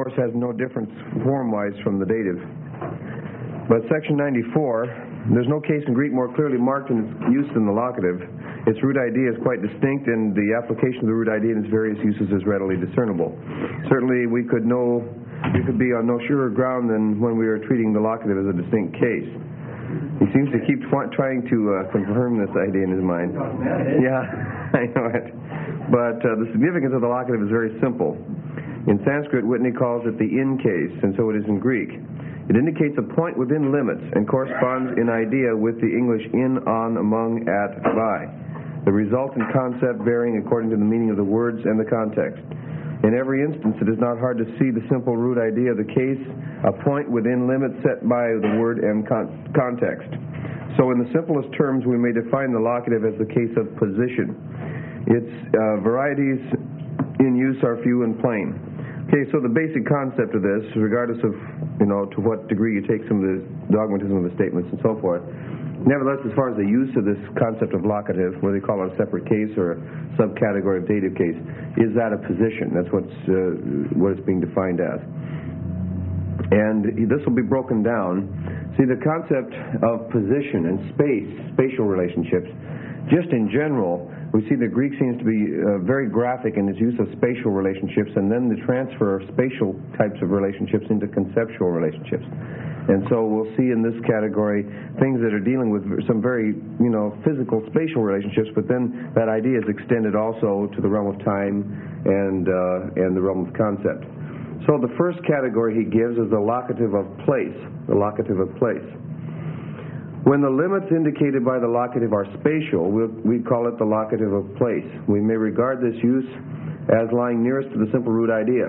course, has no difference form-wise from the dative. But section 94, there's no case in Greek more clearly marked in its use than the locative. Its root idea is quite distinct, and the application of the root idea in its various uses is readily discernible. Certainly, we could be on no surer ground than when we are treating the locative as a distinct case. He seems to keep trying to confirm this idea in his mind. Yeah, I know it. But the significance of the locative is very simple. In Sanskrit, Whitney calls it the in case, and so it is in Greek. It indicates a point within limits and corresponds in idea with the English in, on, among, at, by. The resultant concept varying according to the meaning of the words and the context. In every instance, it is not hard to see the simple root idea of the case, a point within limits set by the word and context. So in the simplest terms, we may define the locative as the case of position. Its varieties in use are few and plain. Okay, so the basic concept of this, regardless of, to what degree you take some of the dogmatism of the statements and so forth, nevertheless, as far as the use of this concept of locative, whether they call it a separate case or a subcategory of dative case, is that a position. That's what it's being defined as. And this will be broken down. See, the concept of position and spatial relationships, just in general, we see the Greek seems to be very graphic in its use of spatial relationships, and then the transfer of spatial types of relationships into conceptual relationships. And so we'll see in this category things that are dealing with some very, physical spatial relationships, but then that idea is extended also to the realm of time and the realm of concept. So the first category he gives is the locative of place, the locative of place. When the limits indicated by the locative are spatial, we call it the locative of place. We may regard this use as lying nearest to the simple root idea.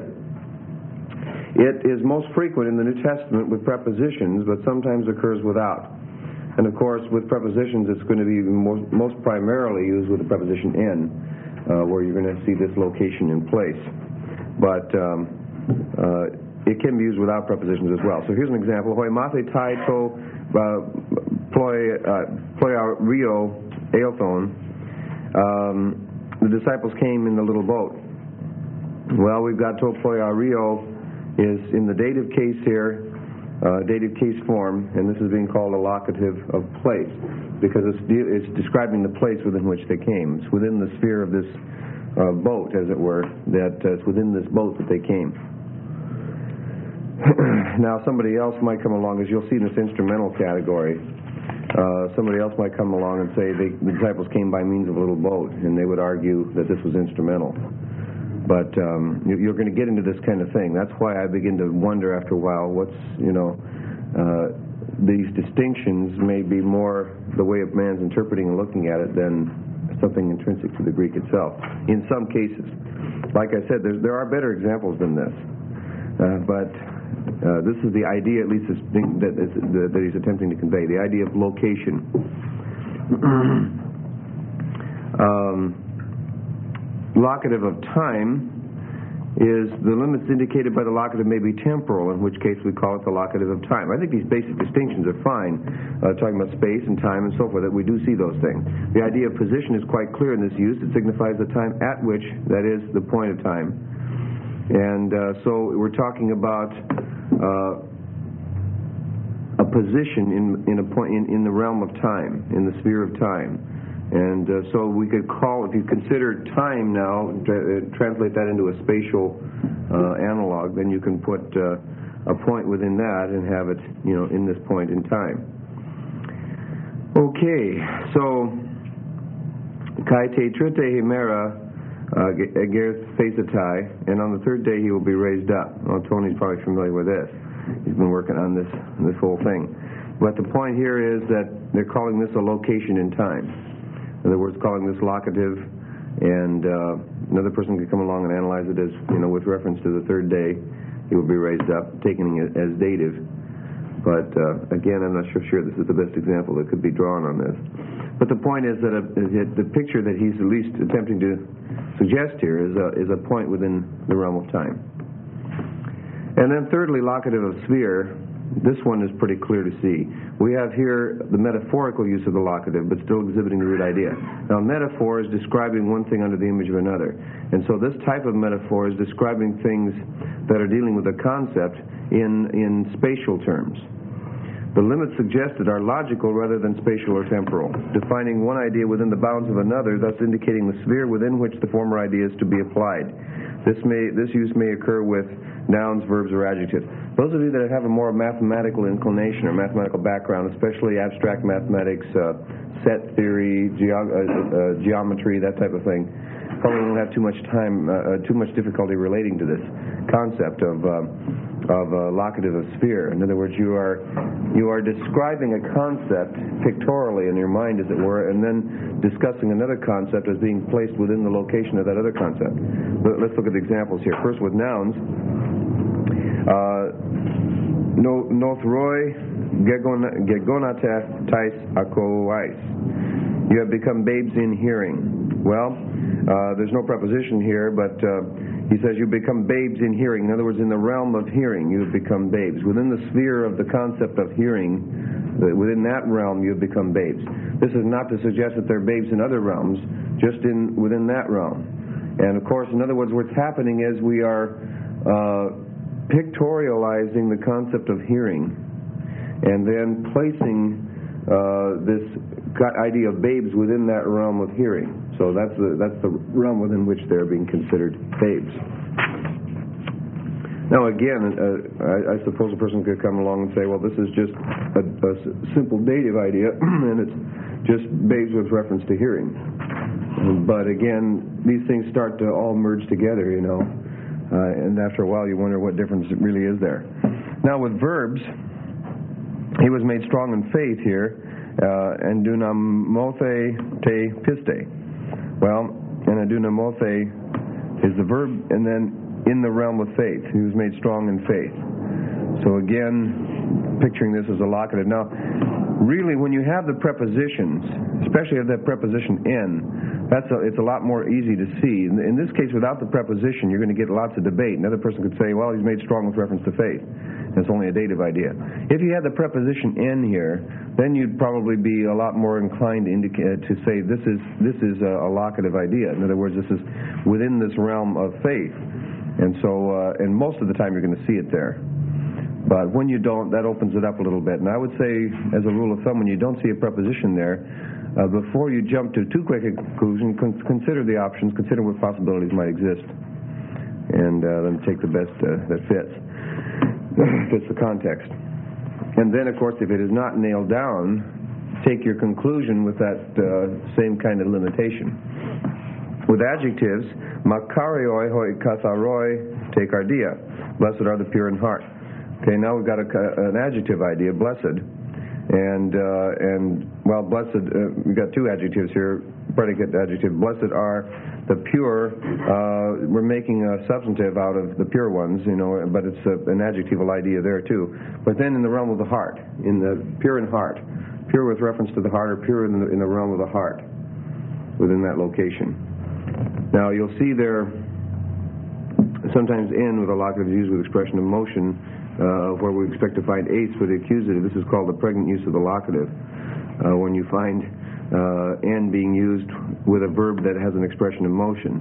It is most frequent in the New Testament with prepositions, but sometimes occurs without. And of course, with prepositions, it's going to be most primarily used with the preposition in, where you're going to see this location in place. But it can be used without prepositions as well. So here's an example. Hoi mathe tai to ploiario eothon. The disciples came in the little boat. Well, we've got to ploiario is in the dative case here, dative case form, and this is being called a locative of place because it's describing the place within which they came. It's within the sphere of this boat, as it were, that it's within this boat that they came. Now, somebody else might come along, as you'll see in this instrumental category, somebody else might come along and say the disciples came by means of a little boat, and they would argue that this was instrumental. But you're going to get into this kind of thing. That's why I begin to wonder after a while these distinctions may be more the way of man's interpreting and looking at it than something intrinsic to the Greek itself. In some cases. Like I said, there are better examples than this. But this is the idea, at least, that he's attempting to convey, the idea of location. Locative of time is the limits indicated by the locative may be temporal, in which case we call it the locative of time. I think these basic distinctions are fine, talking about space and time and so forth, that we do see those things. The idea of position is quite clear in this use. It signifies the time at which, that is, the point of time. And so we're talking about a position in the realm of time, in the sphere of time. And so we could call, if you consider time now, translate that into a spatial analog, then you can put a point within that and have it, in this point in time. Okay, so kai te trite himera ager thesatai, and on the third day he will be raised up. Well, Tony's probably familiar with this. He's been working on this whole thing. But the point here is that they're calling this a location in time. In other words, calling this locative, and another person could come along and analyze it as, with reference to the third day, he will be raised up, taking it as dative. But again, I'm not sure this is the best example that could be drawn on this. But the point is that the picture that he's at least attempting to suggest here is a point within the realm of time. And then thirdly, locative of sphere. this one is pretty clear to see. We have here the metaphorical use of the locative, but still exhibiting the root idea. Now, metaphor is describing one thing under the image of another. And so this type of metaphor is describing things that are dealing with a concept in spatial terms. The limits suggested are logical rather than spatial or temporal, defining one idea within the bounds of another, thus indicating the sphere within which the former idea is to be applied. This use may occur with nouns, verbs, or adjectives. Those of you that have a more mathematical inclination or mathematical background, especially abstract mathematics, set theory, geometry, that type of thing, probably won't have too much difficulty relating to this concept of locative of sphere. In other words, you are describing a concept pictorially in your mind, as it were, and then discussing another concept as being placed within the location of that other concept. Let's look at the examples here. First, with nouns. Nothroi gegonatais akoais. You have become babes in hearing. Well, there's no preposition here, but he says you become babes in hearing. In other words, in the realm of hearing, you have become babes. Within the sphere of the concept of hearing, within that realm, you have become babes. This is not to suggest that they're babes in other realms, just within that realm. And of course, in other words, what's happening is we are pictorializing the concept of hearing, and then placing this idea of babes within that realm of hearing. So that's the realm within which they're being considered babes. Now again, I suppose a person could come along and say, well, this is just a simple dative idea, and it's just babes with reference to hearing. But again, these things start to all merge together, and after a while you wonder what difference it really is there. Now with verbs, he was made strong in faith here, and dunamothe te piste. Well, and dunamothe is the verb, and then in the realm of faith. He was made strong in faith. So again, picturing this as a locative. Now, really, when you have the prepositions, especially if that preposition in, it's a lot more easy to see. In this case, without the preposition, you're going to get lots of debate. Another person could say, well, he's made strong with reference to faith. It's only a dative idea. If you had the preposition in here, then you'd probably be a lot more inclined to say this is a locative idea. In other words, this is within this realm of faith. And so, and most of the time you're going to see it there. But when you don't, that opens it up a little bit. And I would say, as a rule of thumb, when you don't see a preposition there, before you jump to too quick a conclusion, consider the options, consider what possibilities might exist, and then take the best that fits the context. And then, of course, if it is not nailed down, take your conclusion with that same kind of limitation. With adjectives, makarioi hoi katharoi te cardia. Blessed are the pure in heart. Okay, now we've got an adjective idea, blessed. And well, blessed, we've got two adjectives here, predicate adjective. Blessed are the pure. We're making a substantive out of the pure ones, but it's an adjectival idea there too. But then in the realm of the heart, in the pure in heart, pure with reference to the heart, or pure in the realm of the heart, within that location. Now you'll see there, sometimes in with a locative is used with expression of motion, where we expect to find ace for the accusative. This is called the pregnant use of the locative. When you find n being used with a verb that has an expression of motion.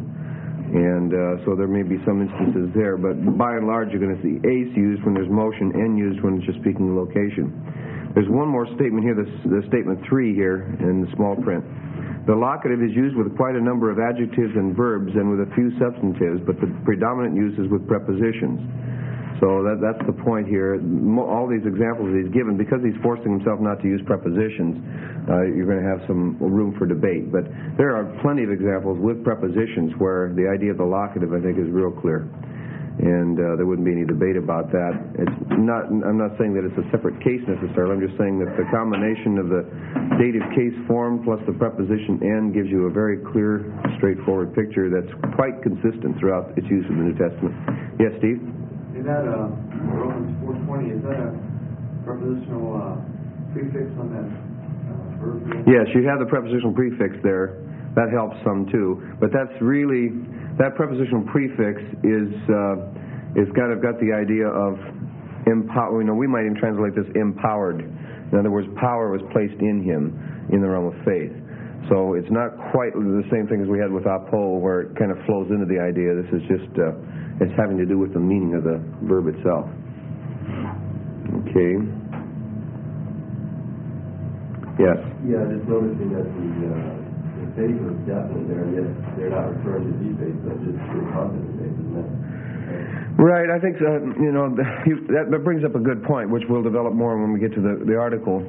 And so there may be some instances there, but by and large you're going to see ace used when there's motion, n used when it's just speaking location. There's one more statement here, the statement 3 here in the small print. The locative is used with quite a number of adjectives and verbs and with a few substantives, but the predominant use is with prepositions. So that's the point here. All these examples that he's given, because he's forcing himself not to use prepositions, you're going to have some room for debate. But there are plenty of examples with prepositions where the idea of the locative, I think, is real clear. And there wouldn't be any debate about that. I'm not saying that it's a separate case necessarily. I'm just saying that the combination of the dative case form plus the preposition and gives you a very clear, straightforward picture that's quite consistent throughout its use in the New Testament. Yes, Steve? Is that Romans 4:20? Is that a prepositional prefix on that verb? Yes, you have the prepositional prefix there. That helps some too. But that's really, that prepositional prefix is kind of got the idea of we might even translate this empowered. In other words, power was placed in him in the realm of faith. So it's not quite the same thing as we had with apo, where it kind of flows into the idea. This is just, it's having to do with the meaning of the verb itself. Okay. Yes? Yeah, just noticing that the faith was definitely there, yet they're not referring to the faith, but just the content of faith, isn't it? Right, I think that brings up a good point, which we'll develop more when we get to the article.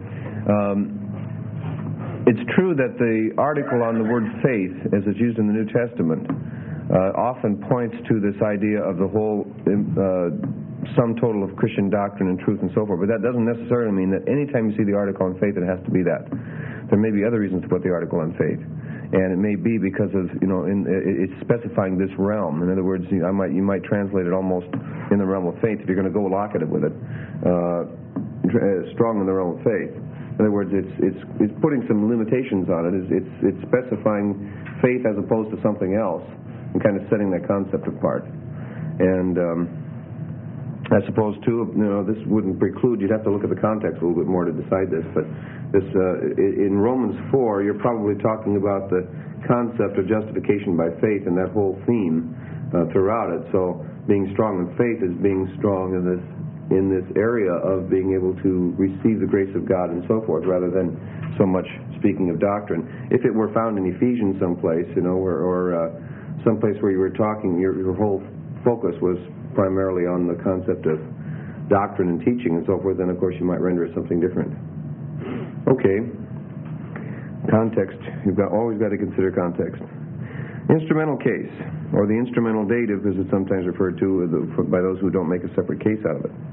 It's true that the article on the word faith, as it's used in the New Testament, often points to this idea of the whole sum total of Christian doctrine and truth and so forth, but that doesn't necessarily mean that anytime you see the article on faith, it has to be that. There may be other reasons to put the article on faith. And it may be because of, it's specifying this realm. In other words, you might translate it almost in the realm of faith if you're going to go locative with it. Strong in the realm of faith. In other words, it's putting some limitations on it. It's specifying faith as opposed to something else and kind of setting that concept apart. And I suppose, too, this wouldn't preclude, you'd have to look at the context a little bit more to decide this, but this in Romans 4, you're probably talking about the concept of justification by faith and that whole theme throughout it. So being strong in faith is being strong in this area of being able to receive the grace of God and so forth, rather than so much speaking of doctrine. If it were found in Ephesians someplace, or someplace where you were talking, your whole focus was primarily on the concept of doctrine and teaching and so forth, then of course you might render it something different. Okay. Context. You've always got to consider context. Instrumental case, or the instrumental dative, as it's sometimes referred to by those who don't make a separate case out of it.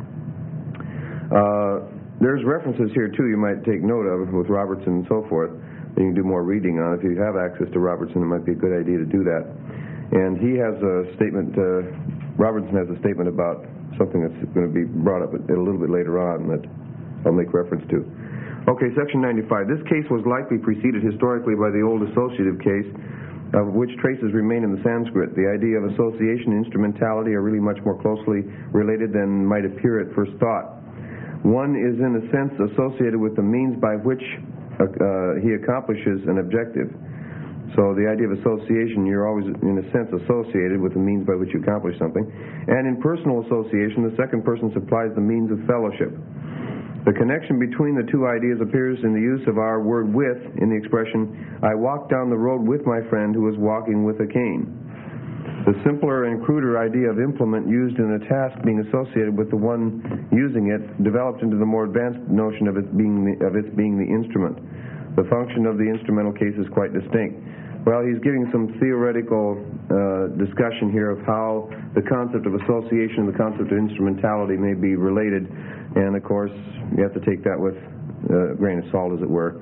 There's references here too you might take note of with Robertson and so forth. You can do more reading on it. If you have access to Robertson, it might be a good idea to do that. And he has a statement, Robertson has a statement about something that's going to be brought up a little bit later on that I'll make reference to. Okay, section 95. This case was likely preceded historically by the old associative case, of which traces remain in the Sanskrit. The idea of association and instrumentality are really much more closely related than might appear at first thought. One is in a sense associated with the means by which he accomplishes an objective. So the idea of association, you're always in a sense associated with the means by which you accomplish something. And in personal association, the second person supplies the means of fellowship. The connection between the two ideas appears in the use of our word with in the expression, I walked down the road with my friend who was walking with a cane. The simpler and cruder idea of implement used in a task being associated with the one using it developed into the more advanced notion of its being the instrument. The function of the instrumental case is quite distinct. Well, he's giving some theoretical discussion here of how the concept of association and the concept of instrumentality may be related. And, of course, you have to take that with a grain of salt, as it were.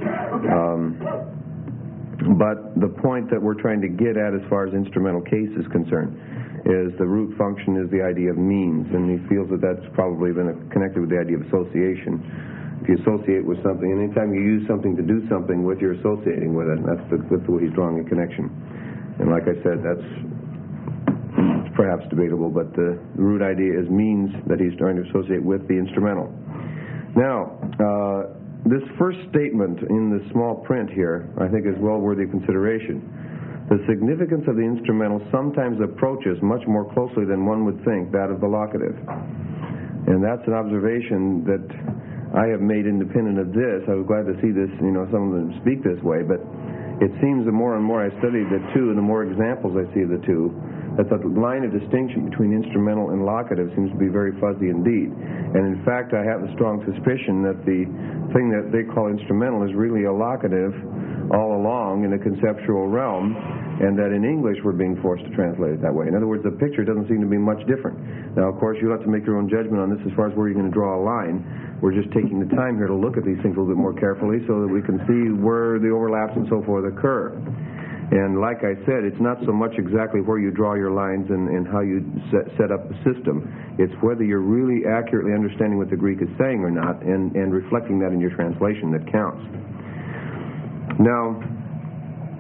But the point that we're trying to get at as far as instrumental case is concerned is the root function is the idea of means. And he feels that that's probably been connected with the idea of association. If you associate with something, and anytime you use something to do something with, you're associating with it. And that's the way he's drawing a connection. And like I said, that's perhaps debatable, but the root idea is means that he's trying to associate with the instrumental. Now, this first statement in the small print here, I think, is well worthy of consideration. The significance of the instrumental sometimes approaches much more closely than one would think that of the locative. And that's an observation that I have made independent of this. I was glad to see this, some of them speak this way, but it seems the more and more I study the two and the more examples I see of the two, that the line of distinction between instrumental and locative seems to be very fuzzy indeed. And in fact, I have a strong suspicion that the thing that they call instrumental is really a locative all along in a conceptual realm, and that in English we're being forced to translate it that way. In other words, the picture doesn't seem to be much different. Now, of course, you'll have to make your own judgment on this as far as where you're going to draw a line. We're just taking the time here to look at these things a little bit more carefully so that we can see where the overlaps and so forth occur. And like I said, it's not so much exactly where you draw your lines and how you set up the system. It's whether you're really accurately understanding what the Greek is saying or not and reflecting that in your translation that counts. Now,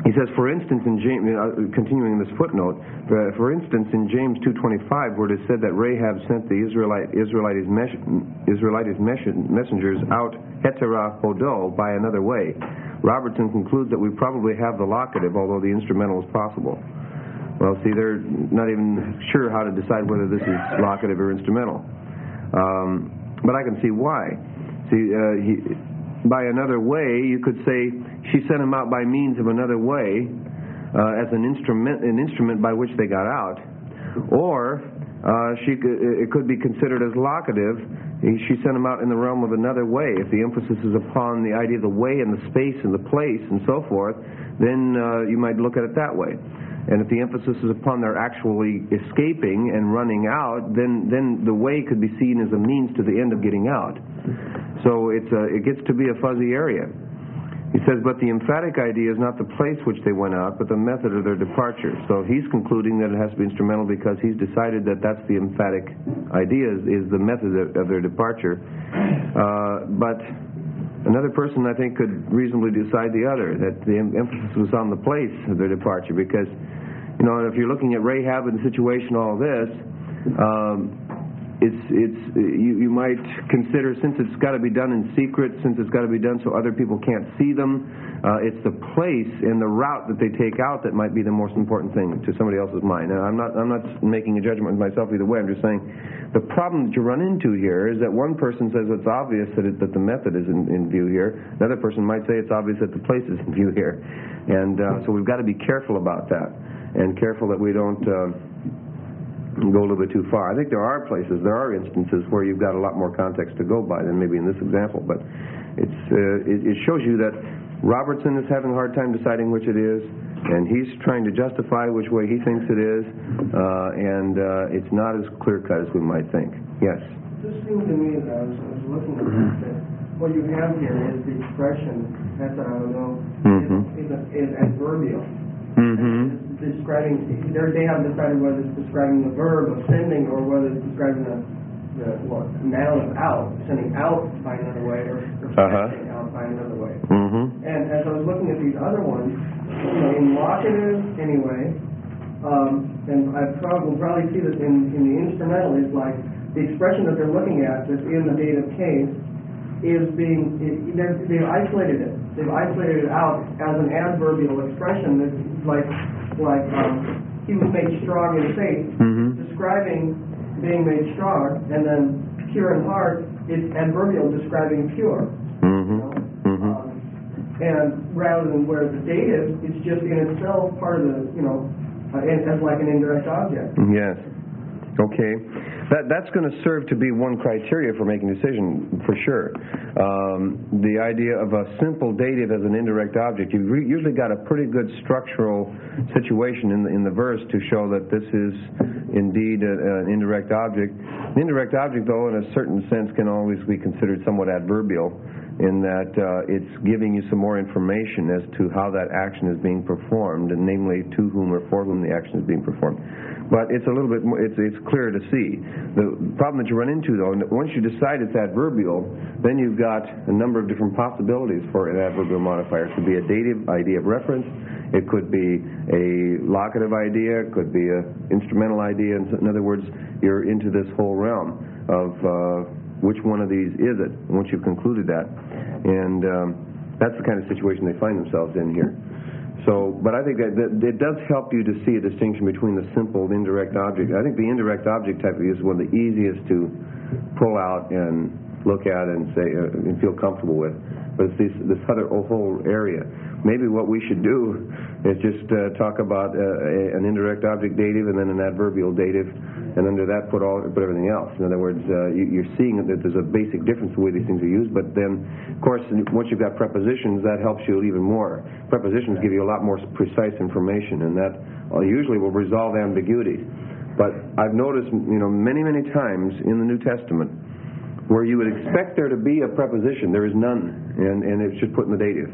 He says, for instance, in James, continuing this footnote, for instance, in James 2:25, where it is said that Rahab sent the Israelite messengers out hetera hodo, by another way, Robertson concludes that we probably have the locative, although the instrumental is possible. Well, see, they're not even sure how to decide whether this is locative or instrumental. But I can see why. See, by another way, you could say she sent him out by means of another way, as an instrument by which they got out, or it could be considered as locative. She sent him out in the realm of another way. If the emphasis is upon the idea of the way and the space and the place and so forth, then you might look at it that way. And if the emphasis is upon their actually escaping and running out, then the way could be seen as a means to the end of getting out. So it gets to be a fuzzy area. He says, but the emphatic idea is not the place which they went out, but the method of their departure. So he's concluding that it has to be instrumental because he's decided that that's the emphatic idea, is the method of their departure. But another person, I think, could reasonably decide the other, that the emphasis was on the place of their departure, because, you know, if you're looking at Rahab and the situation, all this, you might consider, since it's got to be done in secret, since it's got to be done so other people can't see them, it's the place and the route that they take out that might be the most important thing to somebody else's mind. Now, I'm not making a judgment myself either way. I'm just saying the problem that you run into here is that one person says it's obvious that the method is in view here. Another person might say it's obvious that the place is in view here. And so we've got to be careful about that, and careful that we don't go a little bit too far. I think there are instances where you've got a lot more context to go by than maybe in this example, but it shows you that Robertson is having a hard time deciding which it is, and he's trying to justify which way he thinks it is, and it's not as clear-cut as we might think. Yes? It just seemed to me that I was looking at this, that what you have here is the expression, that's what I don't know, is adverbial. It's describing, they haven't decided whether it's describing the verb of sending or whether it's describing the noun of out, sending out by another way or sending out by another way. And as I was looking at these other ones, you know, in locative anyway, and we'll probably see this in the instrumental, is like the expression that they're looking at that's in the dative case is they've isolated it. They've isolated it out as an adverbial expression that's like he was made strong in faith, describing being made strong, and then pure in heart is adverbial describing pure. And rather than where the dative, it's just in itself part of the, you know, as like an indirect object. Yes. Okay. That's going to serve to be one criteria for making a decision, for sure. The idea of a simple dative as an indirect object. You've usually got a pretty good structural situation in the verse to show that this is indeed an indirect object. An indirect object, though, in a certain sense, can always be considered somewhat adverbial, in that it's giving you some more information as to how that action is being performed, and namely to whom or for whom the action is being performed. But it's a little bit more, it's clearer to see. The problem that you run into, though, once you decide it's adverbial, then you've got a number of different possibilities for an adverbial modifier. It could be a dative idea of reference, it could be a locative idea, it could be an instrumental idea. In other words, you're into this whole realm of which one of these is it, once you've concluded that. And that's the kind of situation they find themselves in here. So, but I think that it does help you to see a distinction between the simple and indirect object. I think the indirect object type is one of the easiest to pull out and look at and say and feel comfortable with. But it's this other whole area. Maybe what we should do is just talk about an indirect object dative and then an adverbial dative, and under that put everything else. In other words, you're seeing that there's a basic difference the way these things are used, but then, of course, once you've got prepositions, that helps you even more. Prepositions give you a lot more precise information, and that usually will resolve ambiguity. But I've noticed, many, many times in the New Testament where you would expect there to be a preposition, there is none, and it's just put in the dative.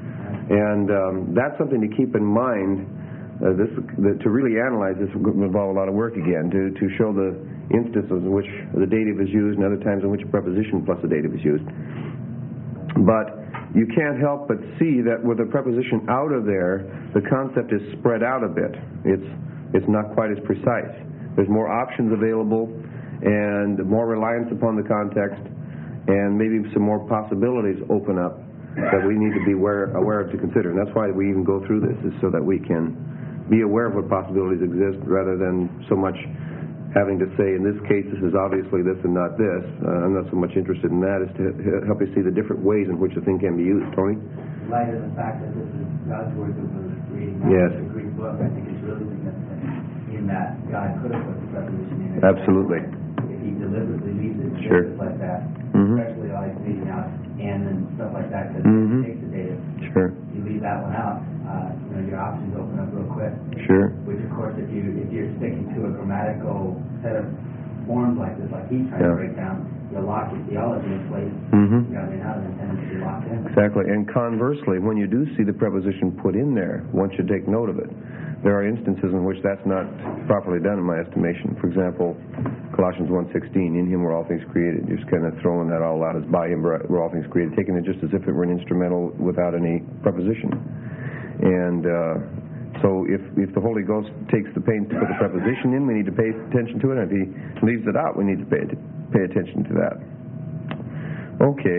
And that's something to keep in mind. To really analyze this will involve a lot of work again, to show the instances in which the dative is used and other times in which a preposition plus a dative is used. But you can't help but see that with a preposition out of there, the concept is spread out a bit. It's not quite as precise. There's more options available and more reliance upon the context, and maybe some more possibilities open up that we need to be aware of to consider. And that's why we even go through this, is so that we can be aware of what possibilities exist rather than so much having to say, in this case, this is obviously this and not this. I'm not so much interested in that as to help you see the different ways in which the thing can be used. Tony? In light of the fact that this is God's word that was reading Yes. the Greek book, I think it's really significant in that God could have put the preposition in it. Absolutely. If he deliberately leaves it Sure. just like that, Mhm. especially like leaving out and stuff like that, because Mhm. it takes the data. Sure. You leave that one out, your options open up real quick. Sure. Which, of course, if you're sticking to a grammatical set of forms like this, like he's trying Yeah. to break down, you lock your theology in place. Mhm. You know, you're not intended to be locked in. Exactly. And conversely, when you do see the preposition put in there, one should take note of it. There are instances in which that's not properly done, in my estimation. For example, Colossians 1:16, in him were all things created. You're just kind of throwing that all out as by him were all things created, taking it just as if it were an instrumental without any preposition. And so if the Holy Ghost takes the pains to put the preposition in, we need to pay attention to it. And if he leaves it out, we need to pay attention to that. Okay.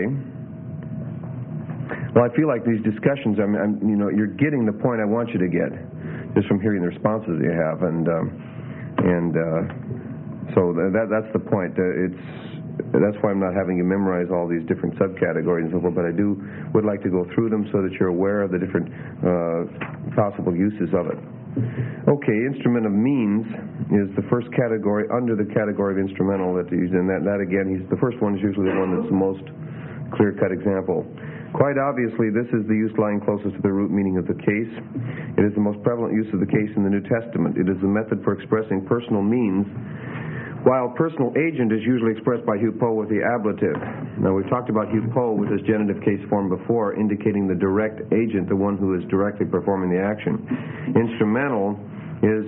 Well, I feel like these discussions, you're getting the point I want you to get just from hearing the responses you have, and so that's the point. That's why I'm not having you memorize all these different subcategories and so forth, but I would like to go through them so that you're aware of the different possible uses of it. Okay, instrument of means is the first category under the category of instrumental that he's in. That again, the first one is usually the one that's the most clear-cut example. Quite obviously, this is the use lying closest to the root meaning of the case. It is the most prevalent use of the case in the New Testament. It is the method for expressing personal means, while personal agent is usually expressed by hupo with the ablative. Now, we've talked about hupo with this genitive case form before, indicating the direct agent, the one who is directly performing the action. Instrumental is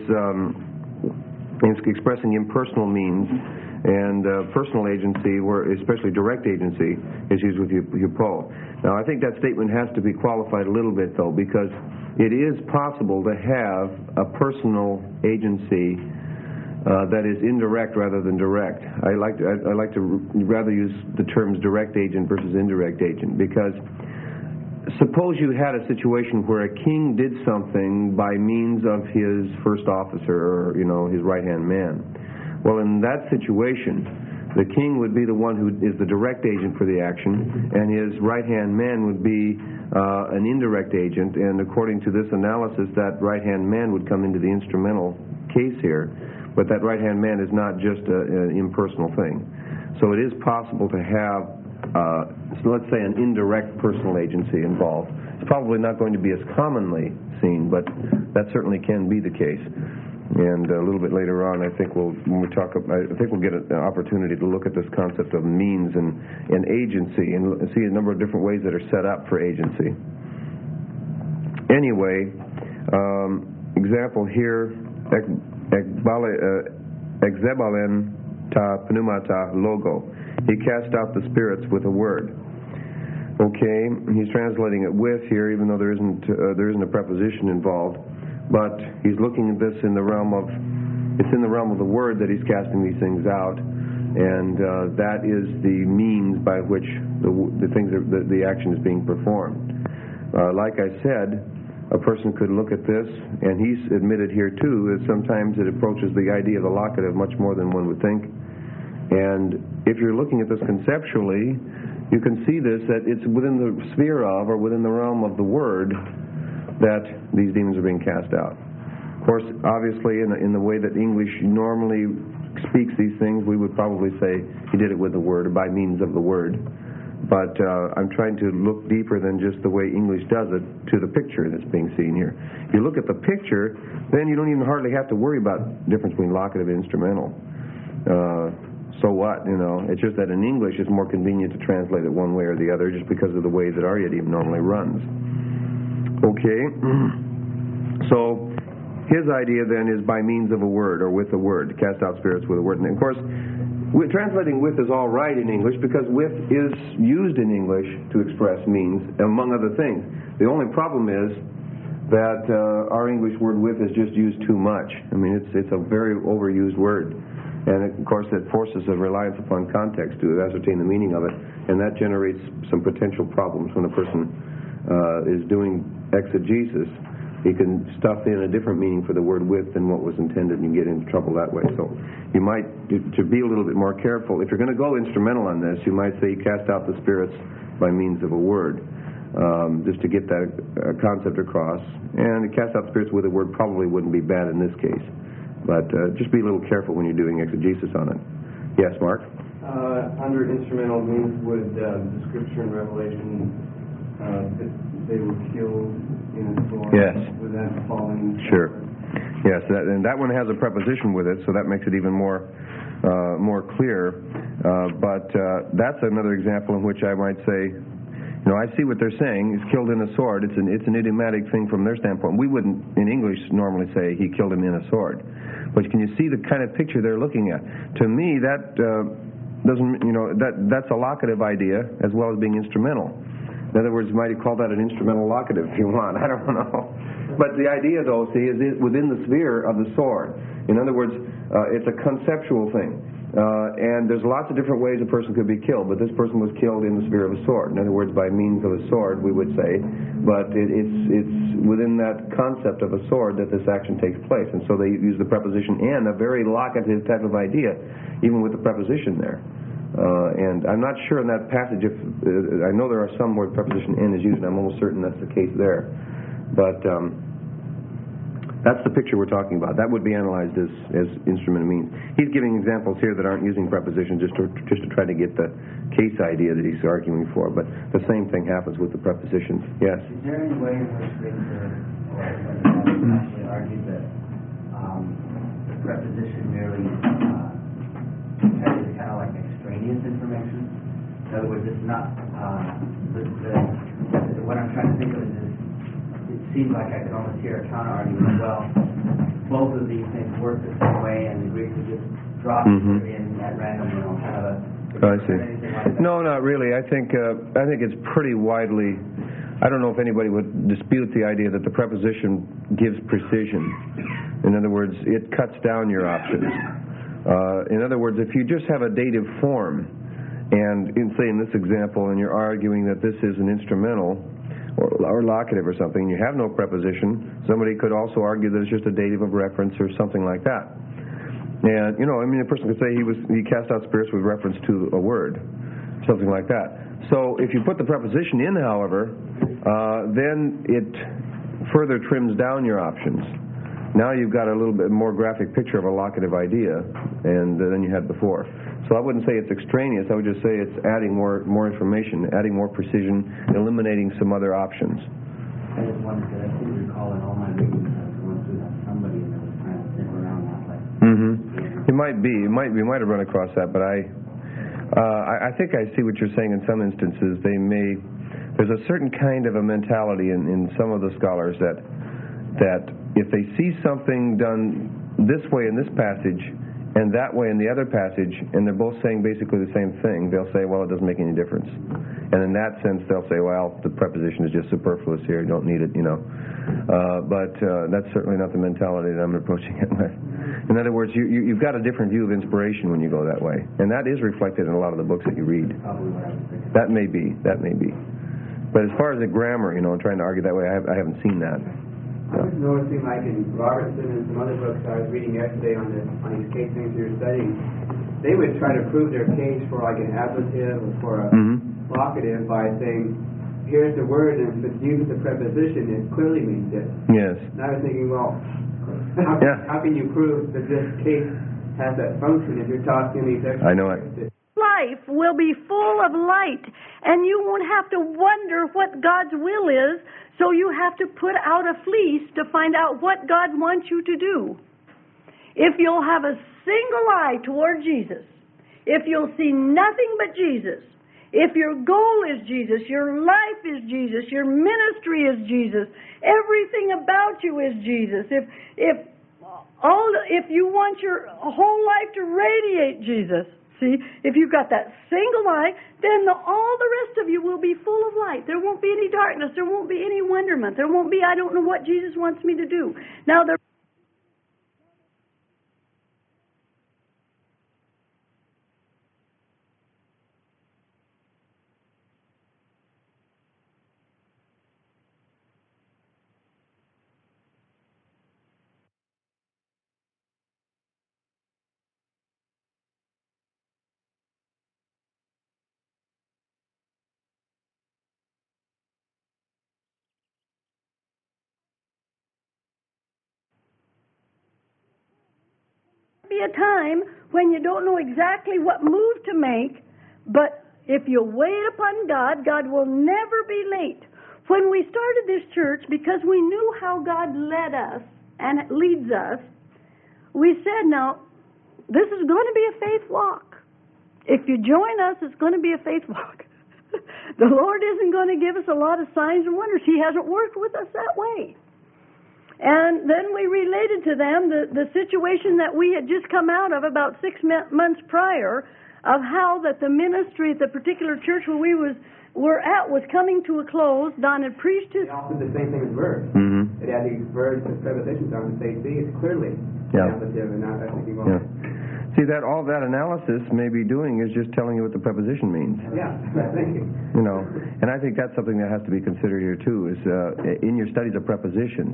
expressing impersonal means, and personal agency, especially direct agency, is used with hupo. Now, I think that statement has to be qualified a little bit, though, because it is possible to have a personal agency that is indirect rather than direct. I like to rather use the terms direct agent versus indirect agent, because suppose you had a situation where a king did something by means of his first officer, or his right-hand man. Well, in that situation, the king would be the one who is the direct agent for the action, and his right-hand man would be an indirect agent. And according to this analysis, that right-hand man would come into the instrumental case here. But that right-hand man is not just an impersonal thing. So it is possible to have, let's say, an indirect personal agency involved. It's probably not going to be as commonly seen, but that certainly can be the case. And a little bit later on, I think we'll get an opportunity to look at this concept of means and agency, and see a number of different ways that are set up for agency. Anyway, example here, exebalen ta pneumata logo. He cast out the spirits with a word. Okay, he's translating it with here, even though there isn't a preposition involved. But he's looking at this in the realm of the word that he's casting these things out, and that is the means by which the action is being performed. Like I said, a person could look at this, and he's admitted here too, that sometimes it approaches the idea of the locative much more than one would think. And if you're looking at this conceptually, you can see this, that it's within the sphere of, or within the realm of the word, that these demons are being cast out. Of course, obviously, in the way that English normally speaks these things, we would probably say he did it with the word, or by means of the word. But I'm trying to look deeper than just the way English does it to the picture that's being seen here. If you look at the picture, then you don't even hardly have to worry about the difference between locative and instrumental. So what, It's just that in English it's more convenient to translate it one way or the other, just because of the way that our idiom normally runs. Okay, so his idea then is by means of a word, or with a word, to cast out spirits with a word. And of course, Translating with is all right in English because with is used in English to express means, among other things. The only problem is that our English word with is just used too much. I mean, it's a very overused word. And, of course, it forces a reliance upon context to ascertain the meaning of it, and that generates some potential problems when a person is doing exegesis. He can stuff in a different meaning for the word with than what was intended and get into trouble that way. So you might, to be a little bit more careful, if you're going to go instrumental on this, you might say cast out the spirits by means of a word, just to get that concept across. And cast out spirits with a word probably wouldn't be bad in this case. But just be a little careful when you're doing exegesis on it. Yes, Mark? Under instrumental means would the scripture in Revelation that they were killed in a sword? Yes. Would that fall in? Sure. Yes, and that one has a preposition with it, so that makes it even more clear. But that's another example in which I might say, I see what they're saying. He's killed in a sword. It's an idiomatic thing from their standpoint. We wouldn't, in English, normally say he killed him in a sword. But can you see the kind of picture they're looking at? To me, that doesn't, that's a locative idea as well as being instrumental. In other words, you might call that an instrumental locative if you want. I don't know. But the idea, though, see, is within the sphere of the sword. In other words, it's a conceptual thing. And there's lots of different ways a person could be killed, but this person was killed in the sphere of a sword. In other words, by means of a sword, we would say. But it's within that concept of a sword that this action takes place. And so they use the preposition "and," a very locative type of idea, even with the preposition there. And I'm not sure in that passage if I know there are some where the preposition "and" is used, and I'm almost certain that's the case there. But that's the picture we're talking about. That would be analyzed as instrument means. He's giving examples here that aren't using prepositions just to try to get the case idea that he's arguing for. But the same thing happens with the prepositions. Yes? Is there any way in which they could, or actually argue that the preposition merely carries kind of like extraneous information? In other words, it's not, what I'm trying to think of is it seems like I could almost hear a counter-argument. Well, both of these things work the same way, and the Greeks would just drop it in at random, kind of a... I see. No, not really. I think it's pretty widely... I don't know if anybody would dispute the idea that the preposition gives precision. In other words, it cuts down your options. In other words, if you just have a dative form, and in this example, and you're arguing that this is an instrumental or locative or something, you have no preposition, somebody could also argue that it's just a dative of reference or something like that. And, a person could say he cast out spirits with reference to a word, something like that. So if you put the preposition in, however, then it further trims down your options. Now you've got a little bit more graphic picture of a locative idea than you had before. So I wouldn't say it's extraneous. I would just say it's adding more information, adding more precision, eliminating some other options. I just wanted to recall in all my readings I was going through that somebody that was trying to sit around that way. It might be. We might have run across that, but I think I see what you're saying in some instances. There's a certain kind of a mentality in some of the scholars that if they see something done this way in this passage and that way in the other passage, and they're both saying basically the same thing, they'll say, well, it doesn't make any difference. And in that sense, they'll say, well, the preposition is just superfluous here, you don't need it, But that's certainly not the mentality that I'm approaching it with. In other words, you've got a different view of inspiration when you go that way. And that is reflected in a lot of the books that you read. That may be. But as far as the grammar, trying to argue that way, I haven't seen that. I was noticing, like in Robertson and some other books I was reading yesterday on these case things you're studying, they would try to prove their case for like an ablative or for a locative by saying, here's the word, and if it's used as a preposition, it clearly means this. Yes. And I was thinking, well, how can you prove that this case has that function if you're talking these extra... I know it. Life will be full of light, and you won't have to wonder what God's will is, so you have to put out a fleece to find out what God wants you to do. If you'll have a single eye toward Jesus, if you'll see nothing but Jesus, if your goal is Jesus, your life is Jesus, your ministry is Jesus, everything about you is Jesus, if you want your whole life to radiate Jesus, See, if you've got that single eye, then all the rest of you will be full of light. There won't be any darkness. There won't be any wonderment. There won't be, I don't know what Jesus wants me to do. Now, there be a time when you don't know exactly what move to make, but if you wait upon God, God will never be late. When we started this church, because we knew how God led us and leads us, we said, now, this is going to be a faith walk. If you join us, it's going to be a faith walk. The Lord isn't going to give us a lot of signs and wonders. He hasn't worked with us that way. And then we related to them the situation that we had just come out of about 6 months prior, of how that the ministry at the particular church where we were at was coming to a close. Don had preached his... They all did the same thing as verbs. Mm-hmm. It had these verbs and prepositions on to say, see, it's clearly amplificative and not thinking about it. See, that all that analysis may be doing is just telling you what the preposition means. Yeah, that's thinking. You know, and I think that's something that has to be considered here too, is in your studies of prepositions,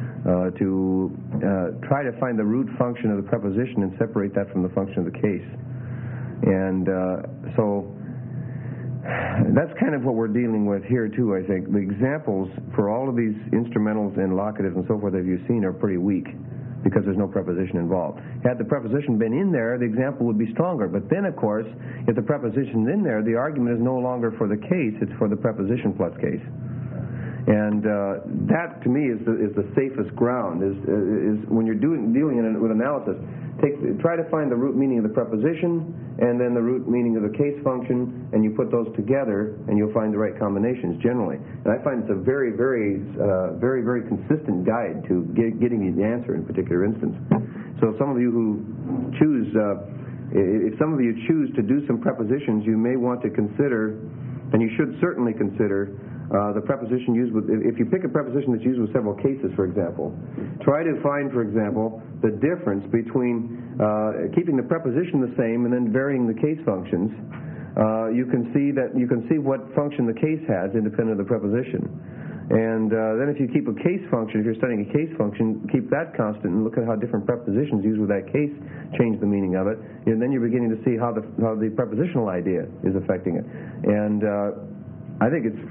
to try to find the root function of the preposition and separate that from the function of the case. And so that's kind of what we're dealing with here too, I think. The examples for all of these instrumentals and locatives and so forth that you've seen are pretty weak, because there's no preposition involved. Had the preposition been in there, the example would be stronger. But then, of course, if the preposition's in there, the argument is no longer for the case, it's for the preposition plus case. And that, to me, is the safest ground, is when you're dealing with analysis. Try to find the root meaning of the preposition and then the root meaning of the case function, and you put those together, and you'll find the right combinations generally. And I find it's a very, very, very consistent guide to getting you the answer in a particular instance. So some of you who choose, if some of you choose to do some prepositions, you may want to consider, and you should certainly consider, the preposition used with, if you pick a preposition that's used with several cases, for example, try to find, for example, the difference between keeping the preposition the same and then varying the case functions. You can see what function the case has independent of the preposition. And then if you keep a case function, if you're studying a case function, keep that constant and look at how different prepositions used with that case change the meaning of it. And then you're beginning to see how the prepositional idea is affecting it. And I think it's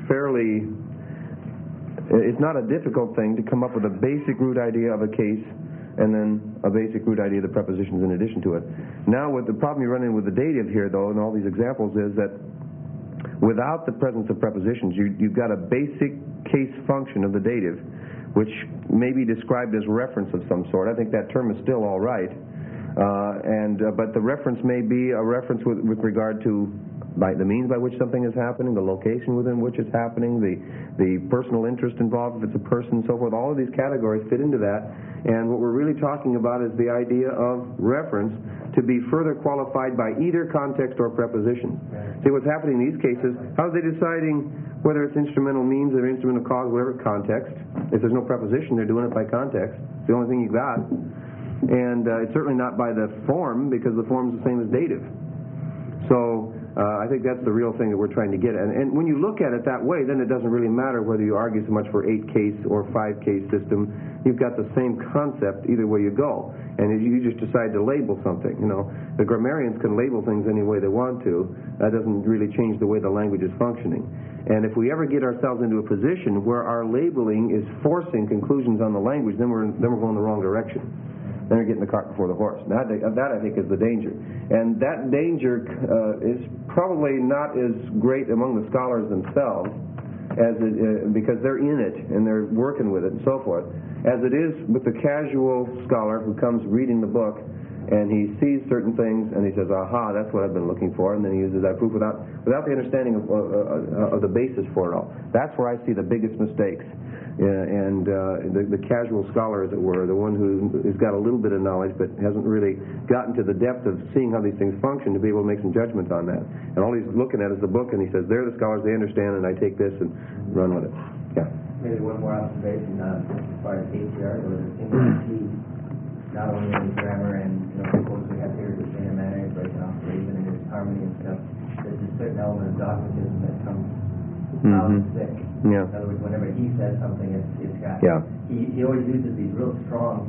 not a difficult thing to come up with a basic root idea of a case and then a basic root idea of the prepositions in addition to it. Now, what the problem you run in with the dative here, though, in all these examples, is that without the presence of prepositions, you've got a basic case function of the dative, which may be described as reference of some sort. I think that term is still all right. But the reference may be a reference with regard to the means by which something is happening, the location within which it's happening, the personal interest involved, if it's a person, and so forth. All of these categories fit into that. And what we're really talking about is the idea of reference to be further qualified by either context or preposition. See, what's happening in these cases, how are they deciding whether it's instrumental means or instrumental cause, whatever context? If there's no preposition, they're doing it by context. It's the only thing you got. And it's certainly not by the form, because the form's the same as dative. So I think that's the real thing that we're trying to get at. And when you look at it that way, then it doesn't really matter whether you argue so much for 8-case or 5-case system. You've got the same concept either way you go. And you just decide to label something. You know, the grammarians can label things any way they want to. That doesn't really change the way the language is functioning. And if we ever get ourselves into a position where our labeling is forcing conclusions on the language, then we're going the wrong direction. Then we're getting the cart before the horse. That I think is the danger. And that danger is probably not as great among the scholars themselves, because they're in it and they're working with it and so forth, as it is with the casual scholar who comes reading the book and he sees certain things, and he says, aha, that's what I've been looking for, and then he uses that proof without the understanding of the basis for it all. That's where I see the biggest mistakes. The casual scholar, as it were, the one who has got a little bit of knowledge but hasn't really gotten to the depth of seeing how these things function to be able to make some judgment on that. And all he's looking at is the book, and he says, they're the scholars, they understand, and I take this and run with it. Yeah. Maybe one more observation as far as ATR goes. It seems like he, not only in his grammar and, of course, we have here the same manner, breaking off the even in his harmony and stuff, there's a certain element of dogmatism that comes out and thick. Yeah. In other words, whenever he says something, it's got. Yeah. He always uses these real strong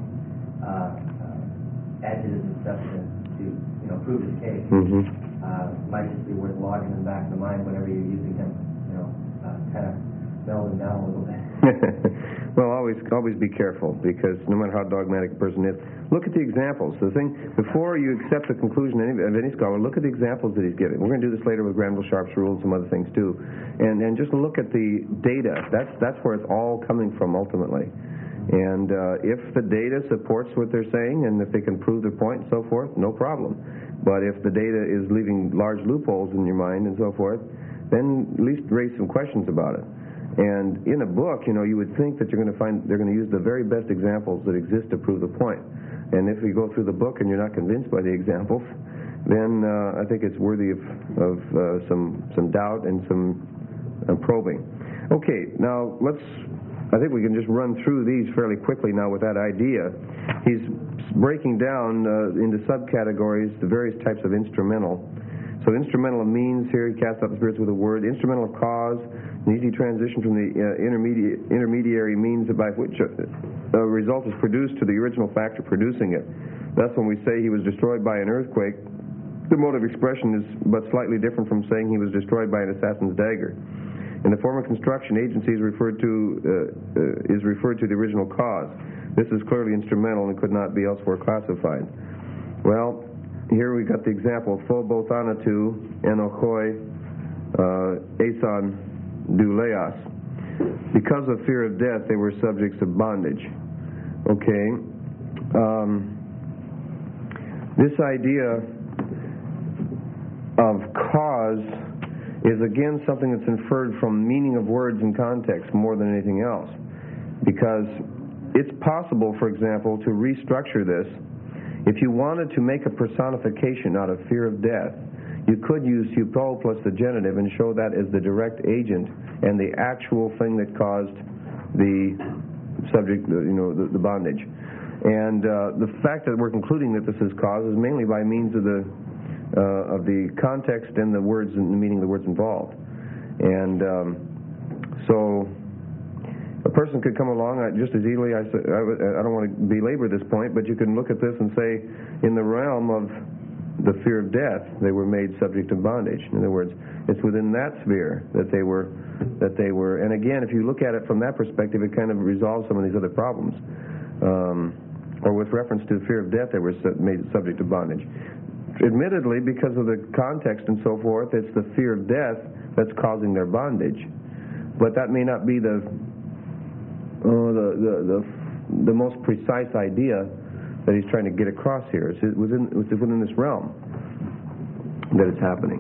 adjectives and stuff to prove his case. Might just be worth logging them back in the mind whenever you're using him. Kind of meld them down a little bit. Well, always be careful, because no matter how dogmatic a person is, look at the examples. The thing, before you accept the conclusion of any scholar, look at the examples that he's giving. We're going to do this later with Granville-Sharp's rules and some other things too, and just look at the data. That's where it's all coming from ultimately. And if the data supports what they're saying, and if they can prove their point and so forth, no problem. But if the data is leaving large loopholes in your mind and so forth, then at least raise some questions about it. And in a book, you would think that you're going to find they're going to use the very best examples that exist to prove the point. And if you go through the book and you're not convinced by the examples, then I think it's worthy of some doubt and some probing. Okay, now I think we can just run through these fairly quickly now with that idea. He's breaking down into subcategories the various types of instrumental. So instrumental of means here, he casts out the spirits with a word. Instrumental of cause, an easy transition from the intermediary means by which a result is produced to the original factor producing it. Thus, when we say he was destroyed by an earthquake, the mode of expression is but slightly different from saying he was destroyed by an assassin's dagger. In the form of construction, agency is referred to the original cause. This is clearly instrumental and could not be elsewhere classified. Well, here we got the example, phobothanatu enochoi esan douleas. Because of fear of death, they were subjects of bondage. Okay. This idea of cause is again something that's inferred from meaning of words and context more than anything else. Because it's possible, for example, to restructure this. If you wanted to make a personification out of fear of death, you could use hupo plus the genitive and show that as the direct agent and the actual thing that caused the subject, the bondage. And the fact that we're concluding that this is cause is mainly by means of the context and the words and the meaning of the words involved. And so a person could come along just as easily. I don't want to belabor this point, but you can look at this and say, in the realm of the fear of death, they were made subject to bondage. In other words, it's within that sphere that they were. And again, if you look at it from that perspective, it kind of resolves some of these other problems. Or with reference to the fear of death, they were made subject to bondage. Admittedly, because of the context and so forth, it's the fear of death that's causing their bondage. But that may not be the most precise idea that he's trying to get across here. It's within this realm that it's happening.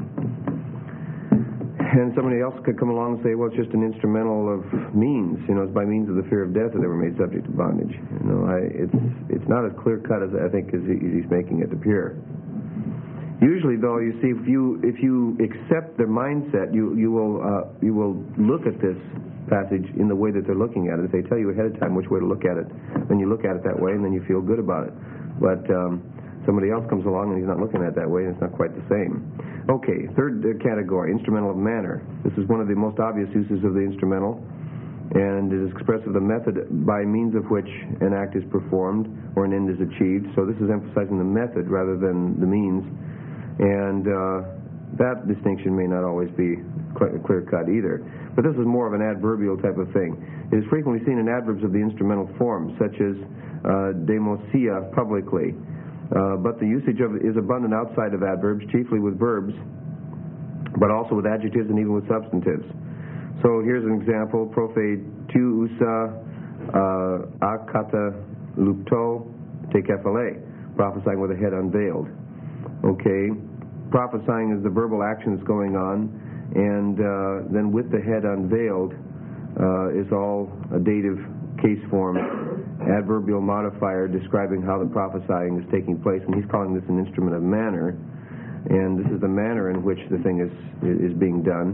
And somebody else could come along and say, well, it's just an instrumental of means. It's by means of the fear of death that they were made subject to bondage. It's not as clear cut as I think as he's making it appear. Usually, though, you see, if you accept their mindset, you will look at this passage in the way that they're looking at it. If they tell you ahead of time which way to look at it, then you look at it that way, and then you feel good about it. But somebody else comes along and he's not looking at it that way, and it's not quite the same. Okay, third category, instrumental of manner. This is one of the most obvious uses of the instrumental, and it is expressive of the method by means of which an act is performed or an end is achieved. So this is emphasizing the method rather than the means. And that distinction may not always be clear-cut either. But this is more of an adverbial type of thing. It is frequently seen in adverbs of the instrumental form, such as demosia, publicly. But the usage of it is abundant outside of adverbs, chiefly with verbs, but also with adjectives and even with substantives. So here's an example, profe tu usa akata lupto te kefale. prophesying with the head unveiled. Okay, prophesying is the verbal action that's going on, and then with the head unveiled is all a dative case form, adverbial modifier describing how the prophesying is taking place, and he's calling this an instrument of manner, and this is the manner in which the thing is being done.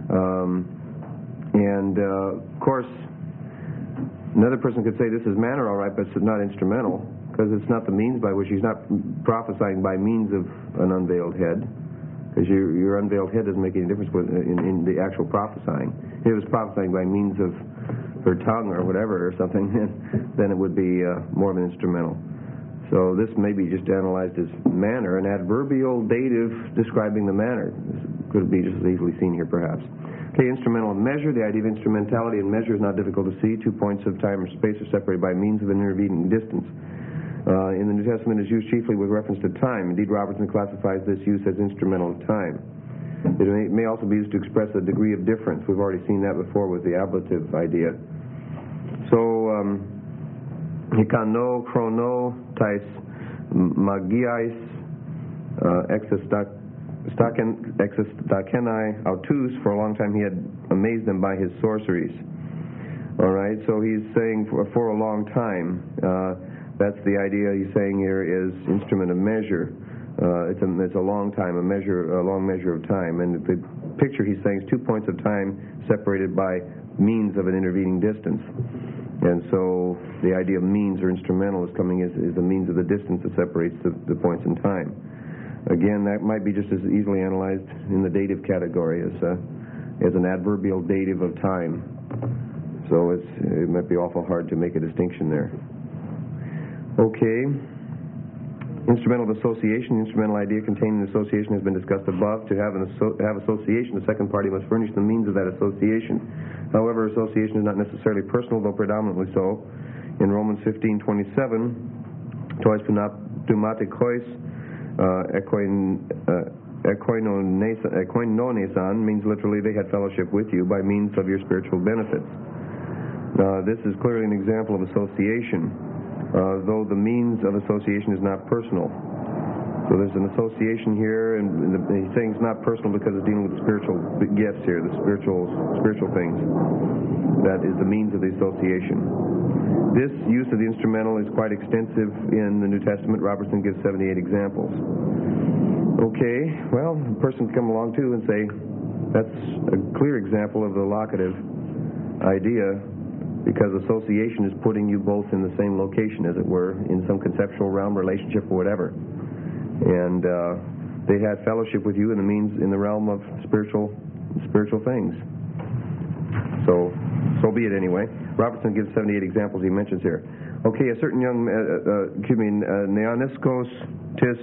Of course, another person could say this is manner, all right, but it's not instrumental, because it's not the means by which he's not prophesying by means of an unveiled head, because your unveiled head doesn't make any difference in the actual prophesying. If it was prophesying by means of her tongue or whatever or something, then it would be more of an instrumental. So this may be just analyzed as manner, an adverbial dative describing the manner. This could be just as easily seen here, perhaps. Okay, instrumental and measure. The idea of instrumentality and measure is not difficult to see. 2 points of time or space are separated by means of an intervening distance. In the New Testament, is used chiefly with reference to time. Indeed, Robertson classifies this use as instrumental of time. It may also be used to express a degree of difference. We've already seen that before with the ablative idea. So, hikano, chrono, tais, magiais, exestakenai, autus. For a long time he had amazed them by his sorceries. All right, so he's saying for a long time. That's the idea he's saying here is instrument of measure. It's a long time, a long measure of time. And the picture he's saying is 2 points of time separated by means of an intervening distance. And so the idea of means or instrumental is coming as the means of the distance that separates the points in time. Again, that might be just as easily analyzed in the dative category as an adverbial dative of time. So it might be awful hard to make a distinction there. Okay. Instrumental of association. The instrumental idea contained in association has been discussed above. To have association, the second party must furnish the means of that association. However, association is not necessarily personal, though predominantly so. In Romans 15:27, tois pneumatikos ekoinonesan means literally they had fellowship with you by means of your spiritual benefits. This is clearly an example of association. Though the means of association is not personal. So there's an association here, and he's saying it's not personal because it's dealing with spiritual gifts here, the spiritual things. That is the means of the association. This use of the instrumental is quite extensive in the New Testament. Robertson gives 78 examples. Okay, well, a person can come along too and say, that's a clear example of the locative idea, because association is putting you both in the same location, as it were, in some conceptual realm, relationship, or whatever. And they had fellowship with you in the realm of spiritual things. So be it anyway. Robertson gives 78 examples he mentions here. Okay, a certain young, Neoniskos tis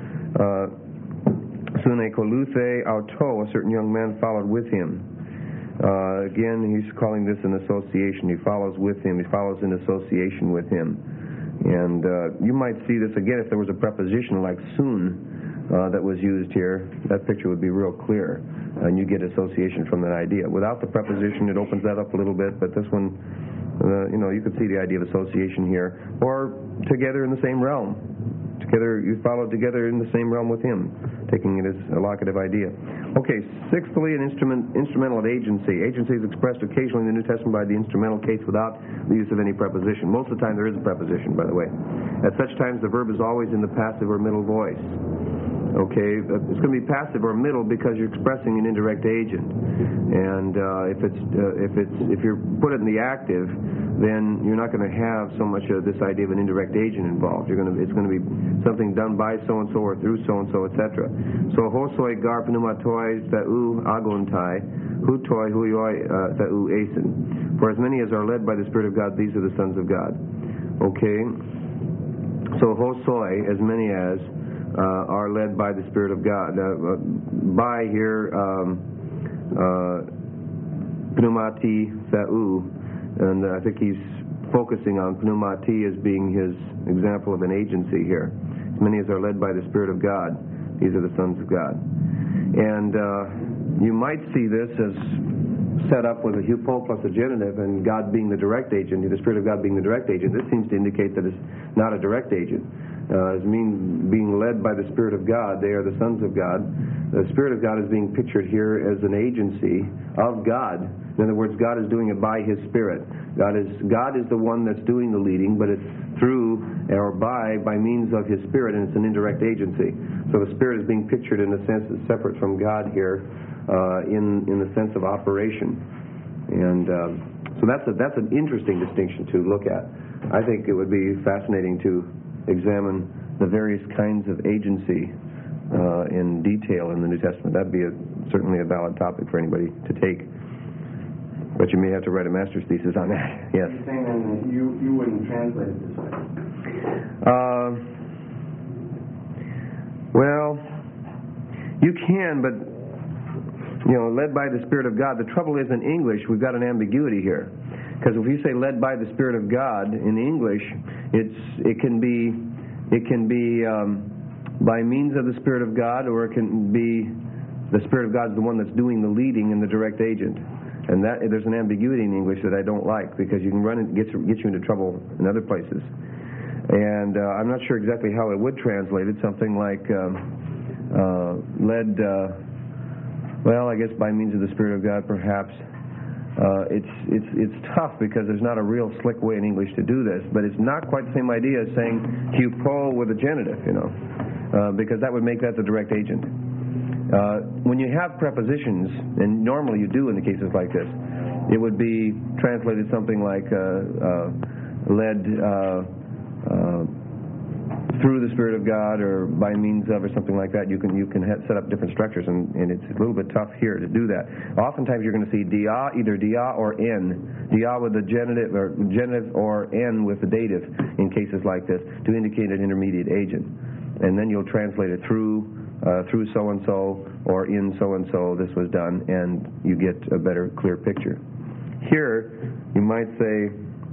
sune koluthe auto, a certain young man followed with him. Again, he's calling this an association. He follows with him. He follows in association with him. And you might see this again if there was a preposition like soon that was used here. That picture would be real clear, and you get association from that idea. Without the preposition, it opens that up a little bit, but this one, you could see the idea of association here. Or together in the same realm. Together, you follow together in the same realm with him, taking it as a locative idea. Okay, sixthly, an instrumental of agency. Agency is expressed occasionally in the New Testament by the instrumental case without the use of any preposition. Most of the time there is a preposition, by the way. At such times the verb is always in the passive or middle voice. Okay, it's going to be passive or middle because you're expressing an indirect agent, and if you're put it in the active, then you're not going to have so much of this idea of an indirect agent involved. It's going to be something done by so and so or through so and so, etc. So hosoi gar pneumatoi theu agontai hutoi huioi theu asen. For as many as are led by the Spirit of God, these are the sons of God. Okay, so hosoi, as many as are led by the Spirit of God. By here, pneumati theu, and I think he's focusing on pneumati as being his example of an agency here. As many as are led by the Spirit of God, these are the sons of God. And you might see this as set up with a hupo plus a genitive and God being the direct agent, the Spirit of God being the direct agent, this seems to indicate that it's not a direct agent. It means being led by the Spirit of God. They are the sons of God. The Spirit of God is being pictured here as an agency of God. In other words, God is doing it by His Spirit. God is the one that's doing the leading, but it's through or by means of His Spirit, and it's an indirect agency. So the Spirit is being pictured in a sense that's separate from God here, in the sense of operation. And so that's an interesting distinction to look at. I think it would be fascinating to examine the various kinds of agency in detail in the New Testament. That'd be certainly a valid topic for anybody to take. But you may have to write a master's thesis on that. Yes. You're saying then that you wouldn't translate it this way? Well, you can, but led by the Spirit of God. The trouble is in English we've got an ambiguity here, because if you say led by the Spirit of God in English, it can be by means of the Spirit of God, or it can be the Spirit of God is the one that's doing the leading and the direct agent. And that there's an ambiguity in English that I don't like, because you can get you into trouble in other places. And I'm not sure exactly how it would translate it. Something like led, well, I guess by means of the Spirit of God, perhaps. It's tough because there's not a real slick way in English to do this, but it's not quite the same idea as saying hupo with a genitive, because that would make that the direct agent. When you have prepositions, and normally you do in the cases like this, it would be translated something like led through the Spirit of God, or by means of, or something like that. You can set up different structures, and it's a little bit tough here to do that. Oftentimes you're going to see dia, either dia or n, dia with the genitive or n with the dative in cases like this, to indicate an intermediate agent. And then you'll translate it through so-and-so, or in so-and-so, this was done, and you get a better, clear picture. Here, you might say,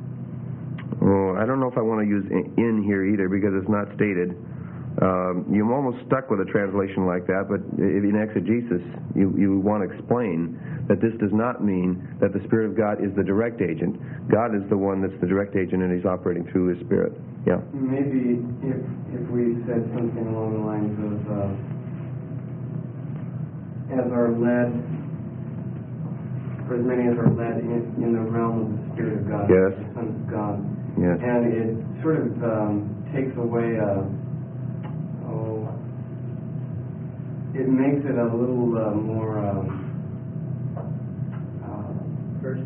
I don't know if I want to use in here either, because it's not stated. You're almost stuck with a translation like that, but in exegesis, you want to explain that this does not mean that the Spirit of God is the direct agent. God is the one that's the direct agent, and He's operating through His Spirit. Yeah. Maybe if we said something along the lines of as are led, for as many as are led in the realm of the Spirit of God, yes, the Son of God. Yes. And it sort of takes away it makes it a little more first.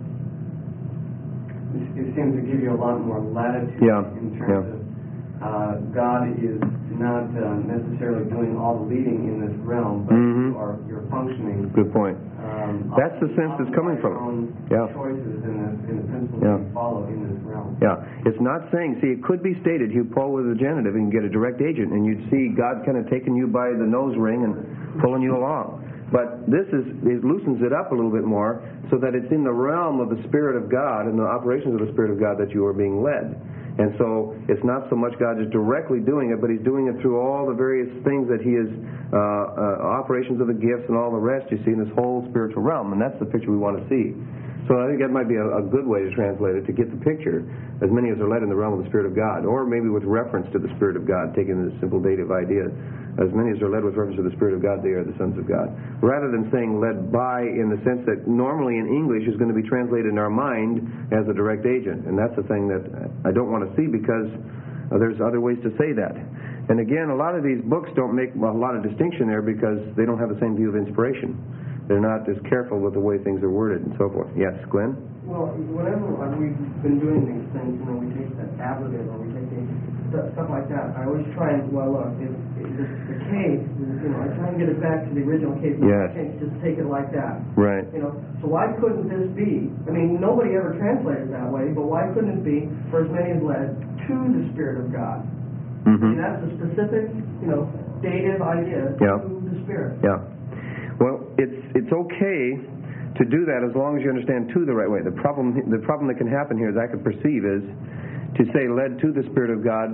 It seems to give you a lot more latitude in terms of God is not necessarily doing all the leading in this realm, but you're functioning. Good point. That's the sense it's coming from. Choices in the principles you follow in this realm. Yeah, it's not saying. See, it could be stated, hupo with a genitive, and you get a direct agent, and you'd see God kind of taking you by the nose ring and pulling you along. But it loosens it up a little bit more, so that it's in the realm of the Spirit of God and the operations of the Spirit of God that you are being led. And so it's not so much God is directly doing it, but He's doing it through all the various things that He is, operations of the gifts and all the rest you see in this whole spiritual realm. And that's the picture we want to see. So I think that might be a good way to translate it, to get the picture, as many as are led in the realm of the Spirit of God, or maybe with reference to the Spirit of God, taking the simple dative idea. As many as are led with reference to the Spirit of God, they are the sons of God. Rather than saying led by, in the sense that normally in English is going to be translated in our mind as a direct agent. And that's the thing that I don't want to see, because there's other ways to say that. And again, a lot of these books don't make a lot of distinction there, because they don't have the same view of inspiration. They're not as careful with the way things are worded and so forth. Yes, Glenn? Well, whenever we've been doing these things, we take the ablative, or we take stuff like that, I always try and, look, if the case, I try and get it back to the original case. Yes. Just take it like that. Right. So why couldn't this be? I mean, nobody ever translated that way, but why couldn't it be for as many as led to the Spirit of God? Mm-hmm. And that's a specific, dative idea to the Spirit. Yeah. Well, it's okay to do that as long as you understand to the right way. The problem that can happen here, as I could perceive, is to say led to the Spirit of God.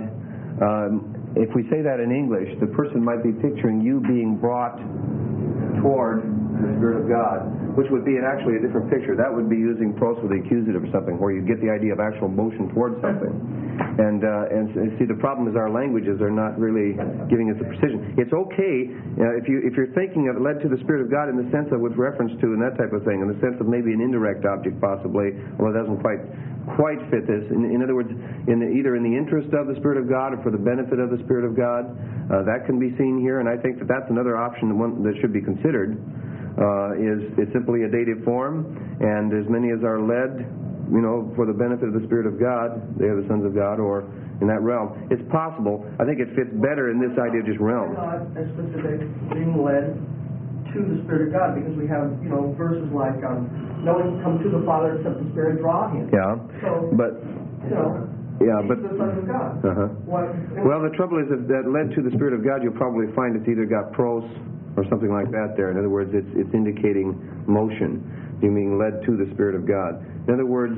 If we say that in English, the person might be picturing you being brought toward the Spirit of God, which would be actually a different picture. That would be using pros with the accusative or something, where you get the idea of actual motion towards something. And see, the problem is our languages are not really giving us the precision. It's okay if you're thinking of led to the Spirit of God in the sense of with reference to and that type of thing, in the sense of maybe an indirect object possibly, although it doesn't quite fit this. In other words, either in the interest of the Spirit of God or for the benefit of the Spirit of God, that can be seen here, and I think that's another option that should be considered. Is simply a dative form, and as many as are led, for the benefit of the Spirit of God, they are the sons of God, or in that realm. It's possible. I think it fits better in this idea of just realm. God, as specific, being led to the Spirit of God, because we have, verses like, no one can come to the Father except the Spirit draw him. Yeah. So, but the Son of God. Well, the trouble is that led to the Spirit of God, you'll probably find it's either got pros or something like that there. In other words, it's indicating motion. You mean led to the Spirit of God. In other words,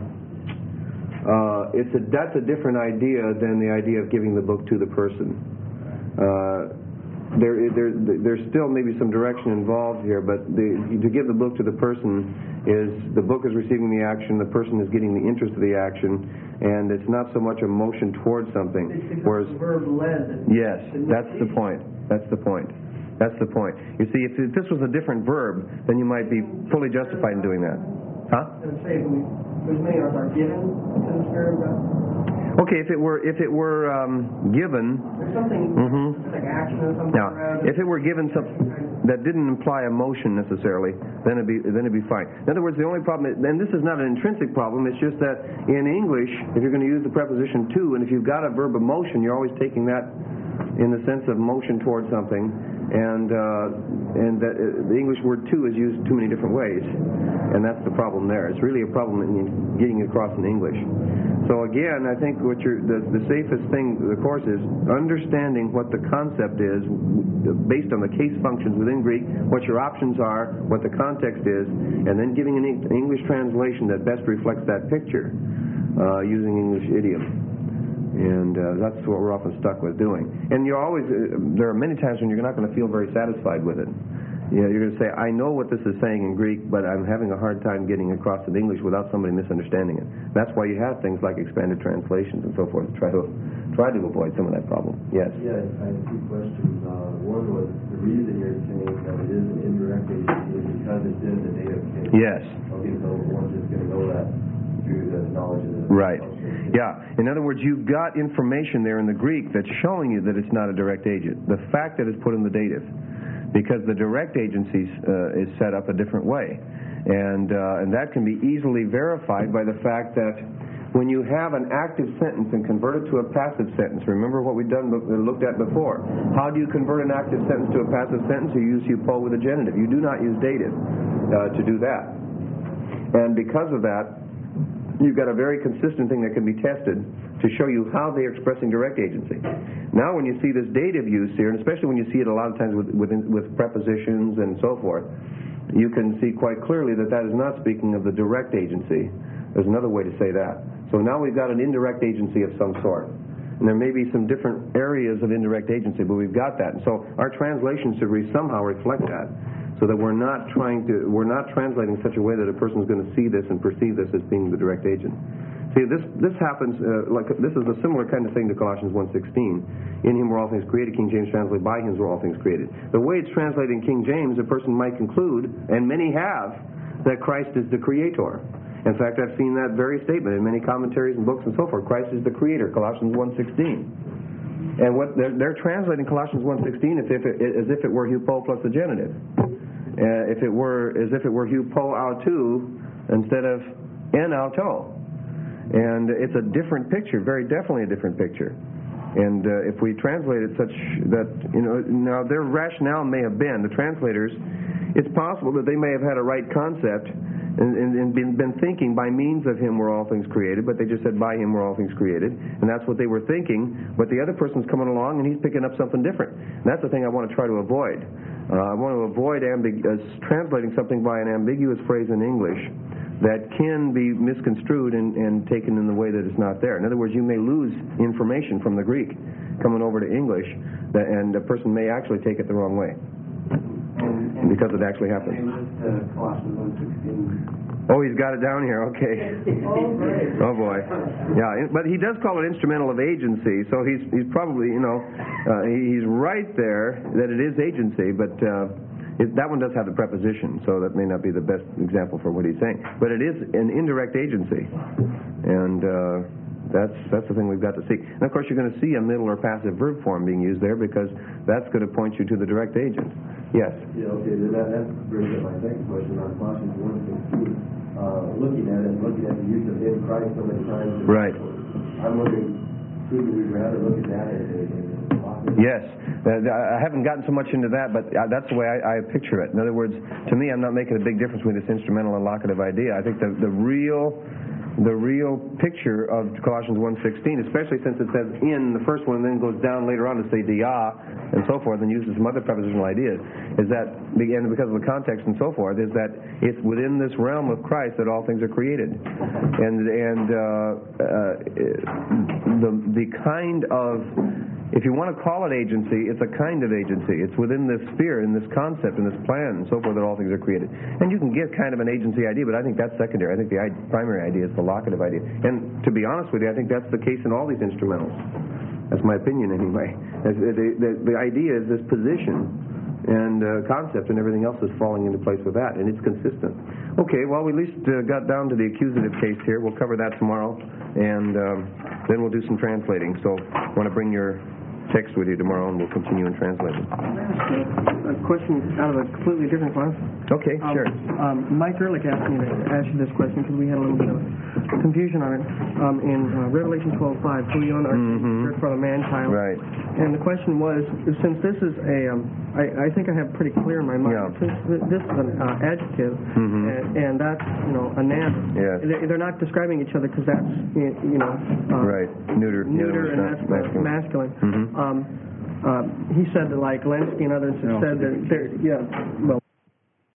that's a different idea than the idea of giving the book to the person. There's still maybe some direction involved here, but to give the book to the person is the book is receiving the action, the person is getting the interest of the action, and it's not so much a motion towards something. Whereas the verb led. Yes, that's the point. That's the point. You see, if this was a different verb, then you might be fully justified in doing that. Huh? Say, as many as are given to the Spirit of God. Okay, if it were given. There's something like action or something. Now, if it were given something that didn't imply a motion necessarily, then it'd be fine. In other words, the only problem, and this is not an intrinsic problem, it's just that in English, if you're going to use the preposition to, and if you've got a verb of motion, you're always taking that in the sense of motion towards something. And that the English word "to" is used too many different ways, and that's the problem there. It's really a problem in getting it across in English. So again, I think the safest thing, of course, is understanding what the concept is based on the case functions within Greek, what your options are, what the context is, and then giving an English translation that best reflects that picture using English idiom. And that's what we're often stuck with doing. And you're always, there are many times when you're not going to feel very satisfied with it. You're going to say, I know what this is saying in Greek, but I'm having a hard time getting across in English without somebody misunderstanding it. That's why you have things like expanded translations and so forth to try to avoid some of that problem. Yes? Yeah, I have two questions. One was the reason you're saying that it is an indirect agency is because it's in the dative case. Yes. Okay, so we're just going to know that through the knowledge of the... Right. Yeah. In other words, you've got information there in the Greek that's showing you that it's not a direct agent. The fact that it's put in the dative, because the direct agency is set up a different way, and that can be easily verified by the fact that when you have an active sentence and convert it to a passive sentence, remember what we've looked at before. How do you convert an active sentence to a passive sentence? You use hupo with a genitive. You do not use dative to do that, and because of that, you've got a very consistent thing that can be tested to show you how they're expressing direct agency. Now when you see this dative use here, and especially when you see it a lot of times with prepositions and so forth, you can see quite clearly that is not speaking of the direct agency. There's another way to say that. So now we've got an indirect agency of some sort. And there may be some different areas of indirect agency, but we've got that. And so our translation should somehow reflect that, so that we're not translating in such a way that a person is going to see this and perceive this as being the direct agent. See, this happens this is a similar kind of thing to Colossians 1:16. In Him were all things created. King James translated, by Him were all things created. The way it's translated in King James, a person might conclude, and many have, that Christ is the creator. In fact, I've seen that very statement in many commentaries and books and so forth. Christ is the creator, Colossians 1:16. And what they're translating Colossians 1:16 as if it were hupo plus the genitive. As if it were hupo autou instead of en auto. And it's a different picture, very definitely a different picture. And if we translate it such that, now their rationale may have been, the translators, it's possible that they may have had a right concept and been thinking by means of Him were all things created, but they just said by Him were all things created, and that's what they were thinking, but the other person's coming along and he's picking up something different. And that's the thing I want to try to avoid. I want to avoid translating something by an ambiguous phrase in English that can be misconstrued and taken in the way that it's not there. In other words, you may lose information from the Greek coming over to English, and a person may actually take it the wrong way. And because it actually happens. Colossians 1:16. Oh, he's got it down here. Okay. Oh, great. Oh boy. Yeah, but he does call it instrumental of agency, so he's probably he's right there that it is agency, but that one does have the preposition, so that may not be the best example for what he's saying. But it is an indirect agency, and that's the thing we've got to see. And of course, you're going to see a middle or passive verb form being used there because that's going to point you to the direct agent. Yes. Yeah. Okay. Then that brings up my second question on Colossians 1:16. Looking at the use of in Christ so many times. Right. I'm wondering, should we rather look at that as a yes. I haven't gotten so much into that, but that's the way I picture it. In other words, to me, I'm not making a big difference between this instrumental and locative idea. I think the real picture of Colossians 1:16, especially since it says in the first one and then goes down later on to say dia and so forth and uses some other prepositional ideas, is that, and because of the context and so forth, is that it's within this realm of Christ that all things are created. And the kind of, if you want to call it agency, it's a kind of agency. It's within this sphere, in this concept, in this plan, and so forth, that all things are created. And you can get kind of an agency idea, but I think that's secondary. I think the primary idea is the locative idea. And to be honest with you, I think that's the case in all these instrumentals. That's my opinion anyway. The idea is this position and concept, and everything else is falling into place with that, and it's consistent. Okay, well, we at least got down to the accusative case here. We'll cover that tomorrow, and then we'll do some translating. So I want to bring your text with you tomorrow, and we'll continue in translating. A question out of a completely different class. Okay, sure. Mike Ehrlich asked me to ask you this question because we had a little bit of confusion on it. In Revelation 12:5, Huion, for the man-child. Right. And the question was, since this is I think I have pretty clear in my mind, since this is an adjective, and that's, a noun, they're not describing each other because that's, right, neuter and that's masculine. He said that, like Lenski and others have said that